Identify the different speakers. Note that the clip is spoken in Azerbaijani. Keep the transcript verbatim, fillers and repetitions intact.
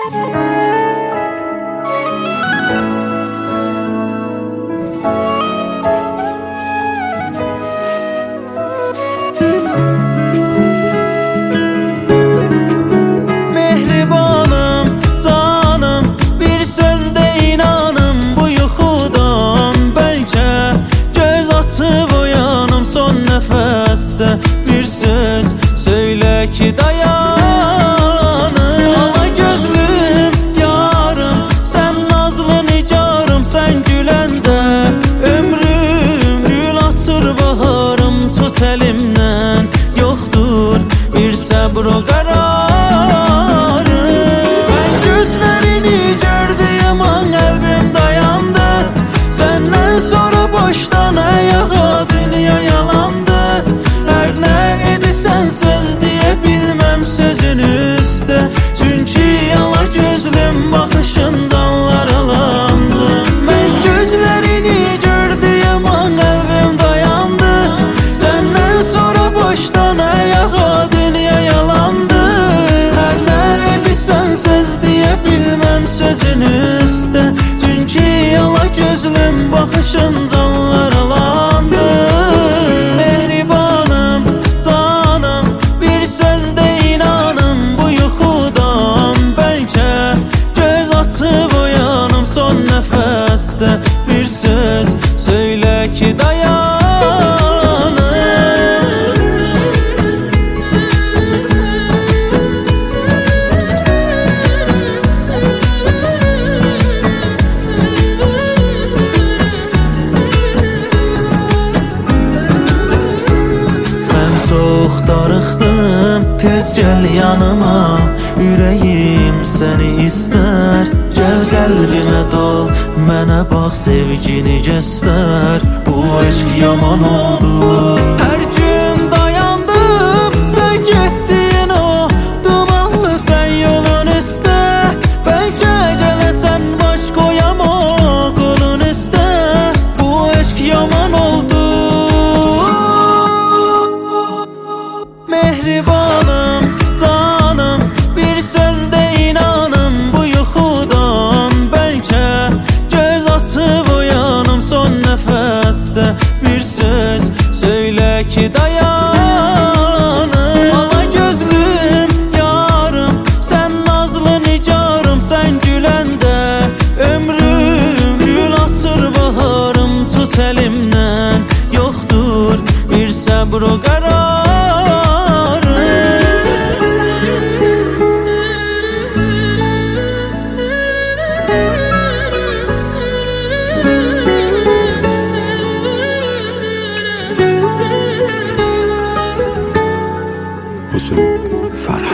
Speaker 1: Mehribanım, canım, bir sözde inanım bu yuxudan. Bəlkə göz açıb uyanım son nəfəsdə, bir söz söylə ki dayanım. Ala gözlüm yarım, sən nazlı nicarım, sən güləndə ömrüm gül açır baharım. Tut əlimdən, yoxdur bir səbr o qərarı. Mən gözlərini gördüyüm an qəlbim dayandı. Səndən sonra boşdan ayağa dünya yalandı. Hər nə edirsən söz deyə bilməm sözün üstə, çünki ala gözlüm baxışın canlar alandı. Mən gözlərini gördüyüm an qəlbim dayandı. Səndən sonra boşdan ayağa dünya yalandı. Hər nə edirsən söz deyə bilməm sözün üstə, çünki ala gözlüm baxışın canlar alandı. Mehribanım, canım, bir sözdə inanım bu yuxudan. Bəlkə göz açıb uyanım son nəfəsdə, bir söz söylə ki dayanım. Çox darıxdım, tez gəl yanıma, ürəyim səni istər. Gəl qəlbimə dol, mənə bax, sevgini göstər. Bu eşq yaman oldu. Hər gün dayandım, sən getdin o dumanlı sən yolun üstə. Bəlkə gələsən baş qoyam o qolun üstə. Bu eşq yaman oldu. Mehribanım, canım, bir sözdə inanım bu yuxudan. Bəlkə göz açıb uyanım son nəfəsdə, bir söz söylə ki dayanım. Ala gözlüm yarım, sən nazlı nicarım, sən güləndə ömrüm gül açır baharım. Tut əlimdən, yoxdur bir səbr o qərar.
Speaker 2: Hüsn Farah.